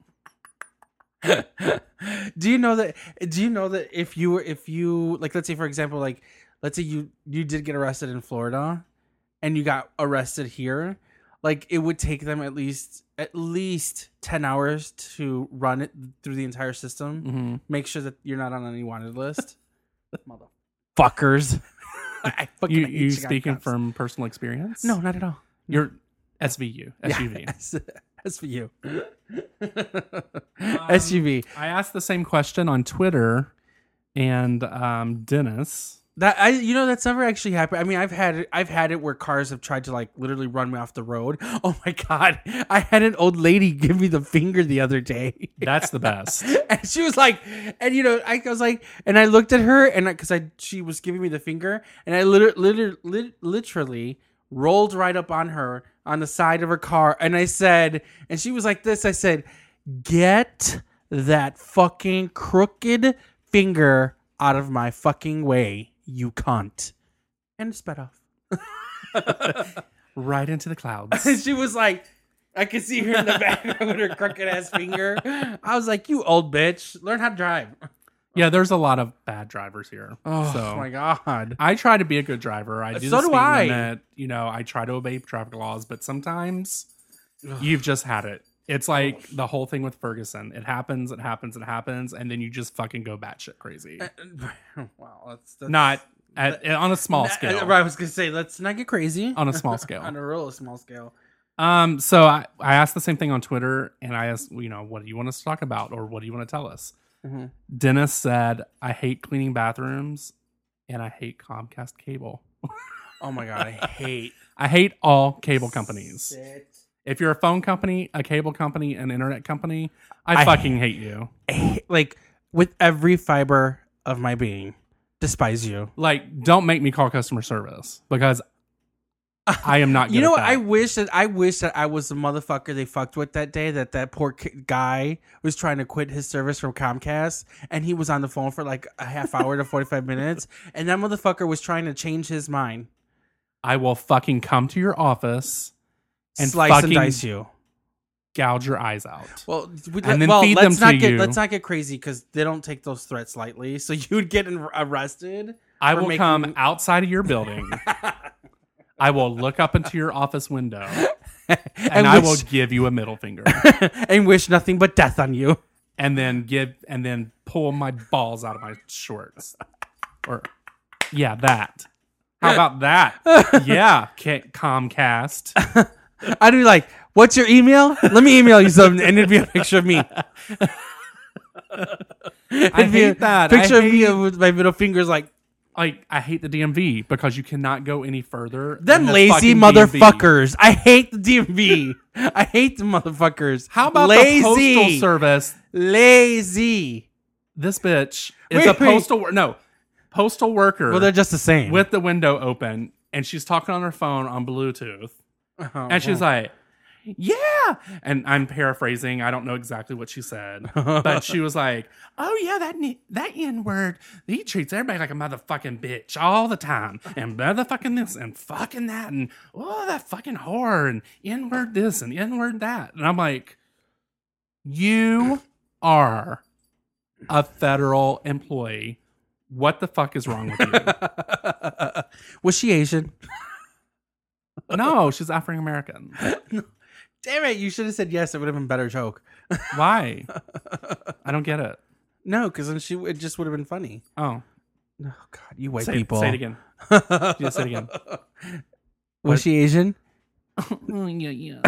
Do you know that if you like, let's say for example, like let's say you did get arrested in Florida and you got arrested here, like it would take them at least 10 hours to run it through the entire system. Mm-hmm. Make sure that you're not on any wanted list. Motherfuckers. You speaking from personal experience? No, not at all. You're SVU. SUV. Yeah, SVU. SUV. I asked the same question on Twitter, and Dennis. That's never actually happened. I mean, I've had it where cars have tried to like literally run me off the road. Oh my god! I had an old lady give me the finger the other day. That's the best. And she was like, and I was like, and I looked at her, and she was giving me the finger, and I literally rolled right up on her on the side of her car, and I said, and she was like this. I said, "Get that fucking crooked finger out of my fucking way, you cunt," and sped off. Right into the clouds. She was like, I could see her in the back with her crooked ass finger. I was like, you old bitch, learn how to drive. Yeah, there's a lot of bad drivers here. Oh so my God. I try to be a good driver. I do So the do speed I. limit. You know, I try to obey traffic laws, but sometimes you've just had it. It's like the whole thing with Ferguson. It happens, and then you just fucking go batshit crazy. Wow, that's Not on a small scale. I was gonna say, let's not get crazy. On a small scale. On a real small scale. So I asked the same thing on Twitter, and I asked, what do you want us to talk about, or what do you want to tell us? Mm-hmm. Dennis said, I hate cleaning bathrooms, and I hate Comcast cable. Oh my God, I hate all cable companies. If you're a phone company, a cable company, an internet company, I fucking hate you. Like, with every fiber of my being, despise you. Like, don't make me call customer service, because I am not good You know at what? that. I wish that I was the motherfucker they fucked with that day. That poor guy was trying to quit his service from Comcast, and he was on the phone for like a half hour to 45 minutes, and that motherfucker was trying to change his mind. I will fucking come to your office and Slice fucking and dice you. gouge your eyes out. Well, and then feed them to you. Let's not get crazy, because they don't take those threats lightly. So you'd get arrested. I will come outside of your building. I will look up into your office window, and I will give you a middle finger, and wish nothing but death on you. and then pull my balls out of my shorts. Or, yeah, that. How about that? Yeah, Comcast. I'd be like, "What's your email? Let me email you something," and it'd be a picture of me. I hate that. Picture of me with my middle fingers, like I hate the DMV because you cannot go any further. them than the lazy fucking motherfuckers. I hate the DMV. I hate the motherfuckers. How about lazy? the postal service? Lazy. This bitch is Wait, a postal worker. Well, they're just the same. with the window open, and she's talking on her phone on Bluetooth, and she's like, "Yeah," and I'm paraphrasing. I don't know exactly what she said, but she was like, "Oh yeah, that N word. He treats everybody like a motherfucking bitch all the time, and motherfucking this and fucking that, and that fucking whore and N word this and N word that." And I'm like, "You are a federal employee. What the fuck is wrong with you?" Was she Asian? No, she's African American. Damn it! You should have said yes. It would have been a better joke. Why? I don't get it. No, because then it just would have been funny. Oh, Oh God, you white say, people. Say it again. Yeah, say it again. Was she Asian? Oh, yeah.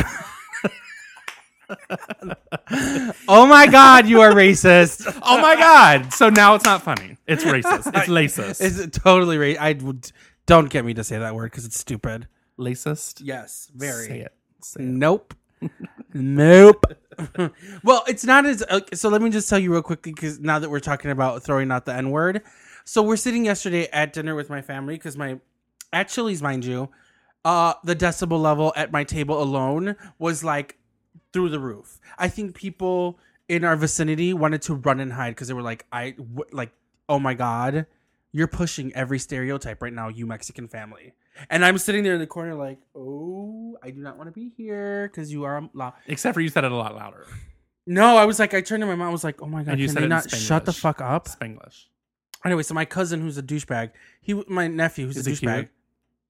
Oh my God, you are racist. Oh my God! So now it's not funny. It's racist. It's lacist. It's totally racist. Don't get me to say that word because it's stupid. Lacist. Yes, very. Say it. Say it. Nope. Nope. Well, it's not as. So let me just tell you real quickly, because now that we're talking about throwing out the N word, so we're sitting yesterday at dinner with my family because at Chili's, mind you, the decibel level at my table alone was like through the roof. I think people in our vicinity wanted to run and hide because they were like, oh my God, you're pushing every stereotype right now, you Mexican family. And I'm sitting there in the corner like, oh, I do not want to be here because you are loud. Except for you said it a lot louder. No, I was like, I turned to my mom, I was like, oh my God, And you can said they it in not Spanglish. shut the fuck up? Spanglish. Anyway, so my cousin, who's a douchebag, my nephew, who's Is a he douchebag. cute?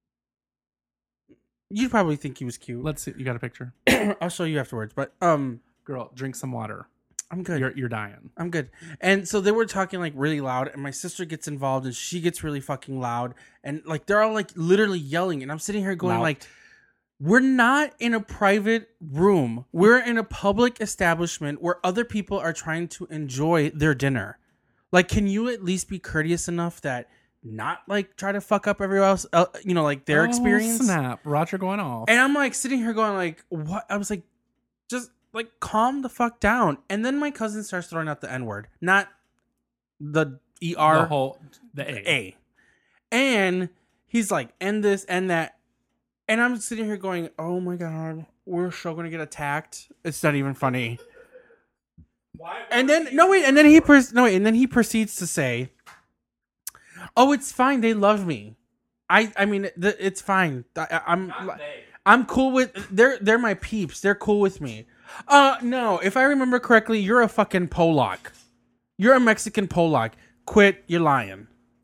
You'd probably think he was cute. Let's see. You got a picture? I'll show you afterwards, but Girl, drink some water. I'm good. You're dying. I'm good. And so they were talking like really loud, and my sister gets involved, and she gets really fucking loud, and like they're all like literally yelling, and I'm sitting here going Loud. like, we're not in a private room. We're in a public establishment where other people are trying to enjoy their dinner. Like, can you at least be courteous enough that not like try to fuck up everyone else, like their experience? Snap. Roger going off. And I'm like sitting here going like, what? I was like, just like calm the fuck down. And then my cousin starts throwing out the N-word, not the ER, the A. A. And he's like, and this and that. And I'm sitting here going, oh my God, we're so going to get attacked. It's not even funny. And then he proceeds to say, oh, it's fine. They love me. I mean, it's fine. I'm cool with they're my peeps. They're cool with me. No, if I remember correctly, you're a fucking Polak. You're a Mexican Polak. Quit. You're lying.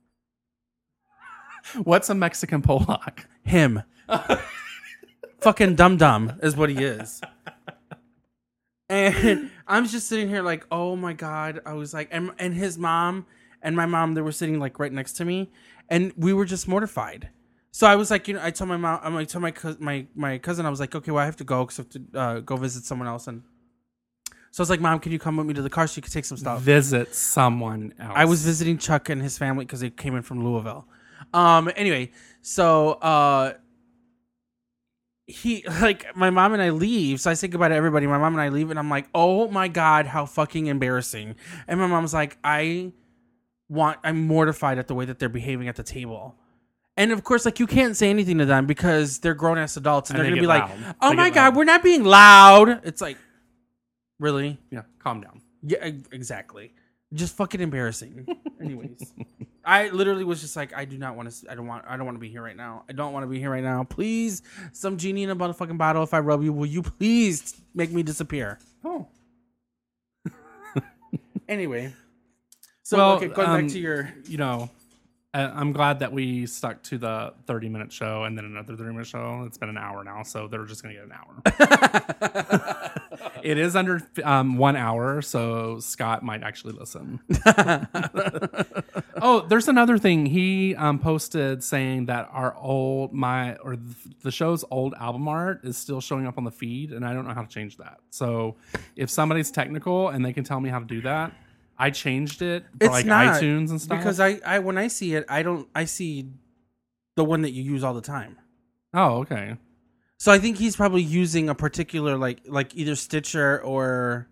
What's a Mexican Polak? Him. Fucking dum is what he is. And I'm just sitting here like, oh my God. I was like, and his mom and my mom, they were sitting like right next to me, and we were just mortified. So I was like, I told my mom, I told my cousin, I was like, okay, well, I have to go because I have to go visit someone else. And so I was like, Mom, can you come with me to the car so you can take some stuff? Visit someone else. I was visiting Chuck and his family because they came in from Louisville. Anyway, so my mom and I leave. So I say goodbye to everybody. My mom and I leave, and I'm like, oh my God, how fucking embarrassing. And my mom's like, I'm mortified at the way that they're behaving at the table. And of course, like, you can't say anything to them because they're grown ass adults, and they're gonna be like, "Oh my God, we're not being loud." It's like, really? Yeah, calm down. Yeah, exactly. Just fucking embarrassing. Anyways, I literally was just like, I do not want to. I don't want to be here right now. I don't want to be here right now. Please, some genie in a motherfucking bottle. If I rub you, will you please make me disappear? Oh. Anyway, so okay, going back to your, I'm glad that we stuck to the 30-minute show and then another 30-minute show. It's been an hour now, so they're just going to get an hour. It is under 1 hour, so Scott might actually listen. Oh, there's another thing. He posted saying that the show's old album art is still showing up on the feed, and I don't know how to change that. So if somebody's technical and they can tell me how to do that, I changed it for iTunes and stuff. Because I when I see it, I see the one that you use all the time. Oh, okay. So I think he's probably using a particular like either Stitcher or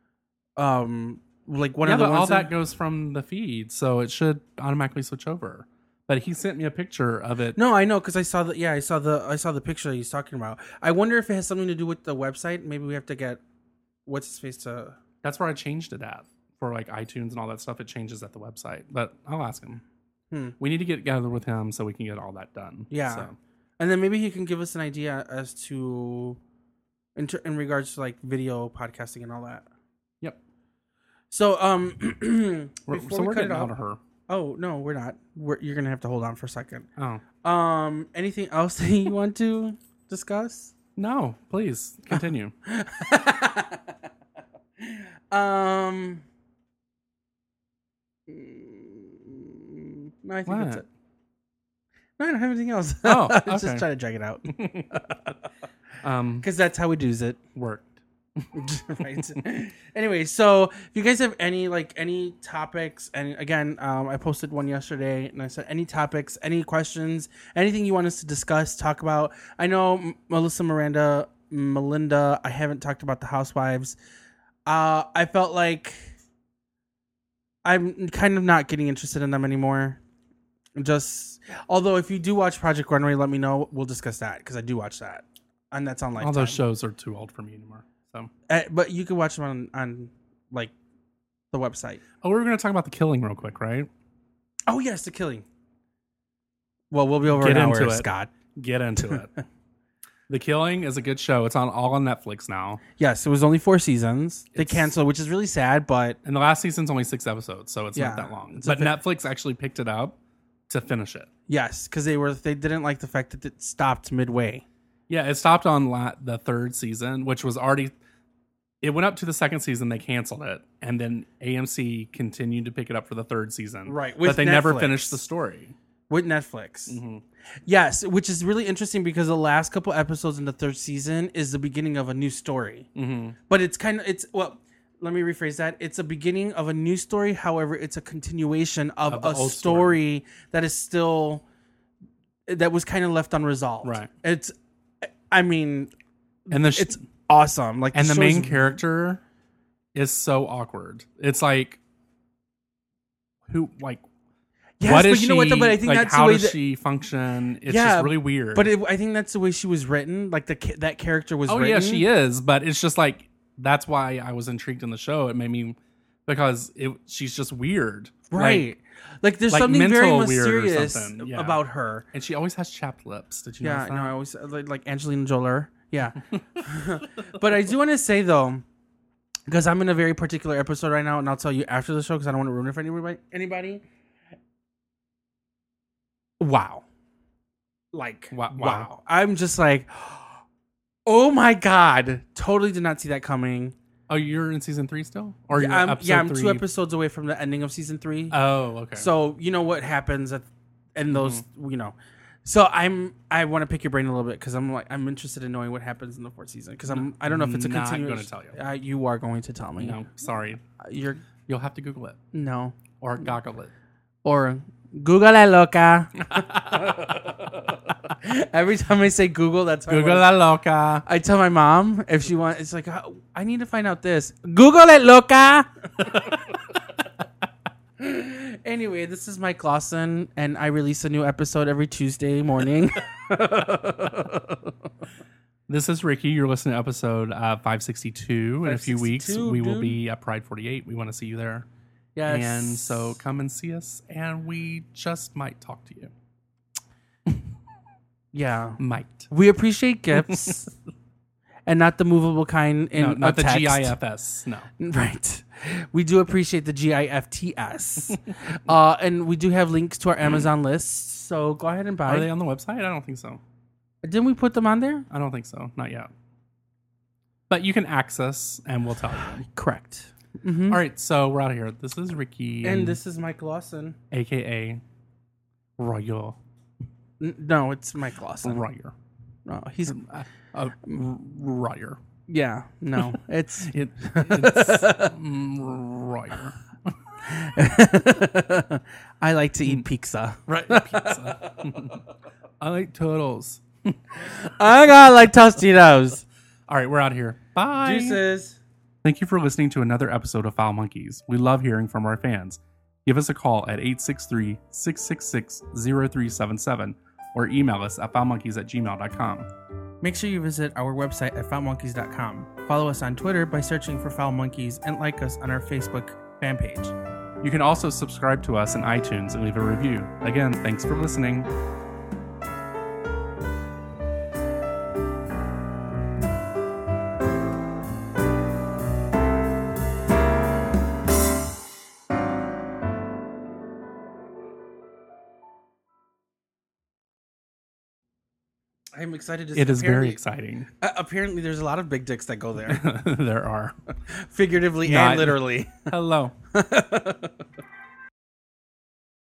like one of the ones. All that goes from the feed, so it should automatically switch over. But he sent me a picture of it. No, I know because I saw the picture that he's talking about. I wonder if it has something to do with the website. Maybe we have to get what's his face to. That's where I changed it at. For like iTunes and all that stuff, it changes at the website. But I'll ask him. We need to get together with him so we can get all that done. Yeah, so. And then maybe he can give us an idea as to in regards to like video podcasting and all that. Yep. So we're getting out of her. Oh no, we're not. You're gonna have to hold on for a second. Oh. Anything else that you want to discuss? No, please continue. No, I think that's it. No, I don't have anything else. Oh, okay. Just try to drag it out. Because that's how we do it. Worked. Right. Anyway, so if you guys have any topics, and again, I posted one yesterday, and I said any topics, any questions, anything you want us to discuss, talk about. I know Melinda, I haven't talked about the Housewives. I felt like I'm kind of not getting interested in them anymore. Although if you do watch Project Runway, let me know. We'll discuss that because I do watch that, and that's on Lifetime. All those shows are too old for me anymore. So, but you can watch them on like the website. Oh, we were going to talk about The Killing real quick, right? Oh yes, The Killing. Well, we'll be over an hour, Scott. Get into it. The Killing is a good show. It's all on Netflix now. Yes, it was only 4 seasons. They canceled, which is really sad, but... And the last season's only 6 episodes, so it's not that long. But Netflix actually picked it up to finish it. Yes, because they didn't like the fact that it stopped midway. Yeah, it stopped on the 3rd season, which was already... It went up to the 2nd season, they canceled it, and then AMC continued to pick it up for the 3rd season. Right, but they never finished the story. With Netflix. Mm-hmm. Yes, which is really interesting because the last couple episodes in the 3rd season is the beginning of a new story. Mm-hmm. But let me rephrase that. It's a beginning of a new story. However, it's a continuation of a story that is still, that was kind of left unresolved. Right. It's awesome. Like, and the main character is so awkward. It's like, yes, what is but you know what? But I think that's how the way does she function? It's just really weird. But I think that's the way she was written. Like that character was. Oh written. yeah, she is. But it's just like that's why I was intrigued in the show. It made me because she's just weird Right. Like there's like something very mental weird or mysterious something, yeah. about her. And she always has chapped lips. Did you Yeah, notice that? no, I always like Angelina Jolie. Yeah. But I do want to say though, because I'm in a very particular episode right now, and I'll tell you after the show because I don't want to ruin it for anybody. Wow. Like wow. I'm just like, oh my God. Totally did not see that coming. Oh, you're in season 3 still? Or Yeah, you're I'm 2 episodes away from the ending of season 3. Oh, okay. So you know what happens in those, you know. So I want to pick your brain a little bit because I'm interested in knowing what happens in the 4th season because I don't know if it's a not continuation. going to tell you. You are going to tell me. No, sorry. You'll have to Google it No. or goggle it. Or Google it, loca. Every time I say Google, that's Google la loca. I tell my mom if she wants. It's like I need to find out this. Google it, loca. Anyway, this is Mike Lawson, and I release a new episode every Tuesday morning. This is Ricky. You're listening to episode 562. In a few weeks, we will be at Pride 48. We want to see you there. Yes. And so come and see us, and we just might talk to you. Yeah. Might. We appreciate gifts. And not the movable kind in No, not a the text. GIFs. No. Right. We do appreciate the GIFTS. And we do have links to our Amazon list. So go ahead and buy. Are they on the website? I don't think so. Didn't we put them on there? I don't think so. Not yet. But you can access, and we'll tell you. Correct. All right, so we're out of here. This is Ricky. And this is Mike Lawson. A.K.A. Royer. No, it's Mike Lawson. Royer. No, he's... Royer. Yeah, no. It's... It's Royer. I like to eat pizza. Right, pizza. I like turtles. I got like Tostitos. All right, we're out of here. Bye. Juices. Thank you for listening to another episode of Foul Monkeys. We love hearing from our fans. Give us a call at 863-666-0377 or email us at foulmonkeys@gmail.com. Make sure you visit our website at foulmonkeys.com. Follow us on Twitter by searching for Foul Monkeys and like us on our Facebook fan page. You can also subscribe to us on iTunes and leave a review. Again, thanks for listening. I'm excited to see. It is very exciting. Apparently, there's a lot of big dicks that go there. There are. Figuratively Not- and literally. Hello.